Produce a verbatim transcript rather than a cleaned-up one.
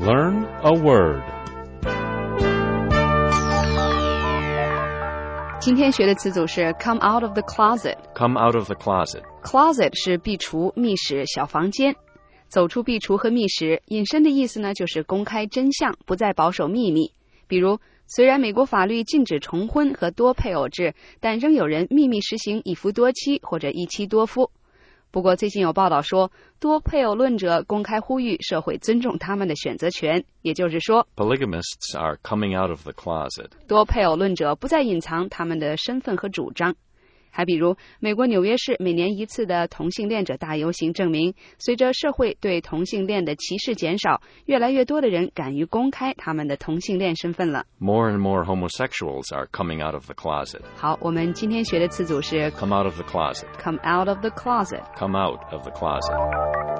Learn a word. 今天学的词组是 come out of the closet. Come out of the closet. Closet 是壁橱、密室、小房间。走出壁橱和密室，引申的意思呢，就是公开真相，不再保守秘密。比如，虽然美国法律禁止重婚和多配偶制，但仍有人秘密实行一夫多妻或者一妻多夫。不过最近有报道说，多配偶论者公开呼吁社会尊重他们的选择权，也就是说 Polygamists are coming out of the closet. 多配偶论者不再隐藏他们的身份和主张。还比如，美国纽约市每年一次的同性恋者大游行证明，随着社会对同性恋的歧视减少，越来越多的人敢于公开他们的同性恋身份了。 More and more homosexuals are coming out of the closet. 好，我们今天学的词组是 Come out of the closet. come out of the closet. Come out of the closet.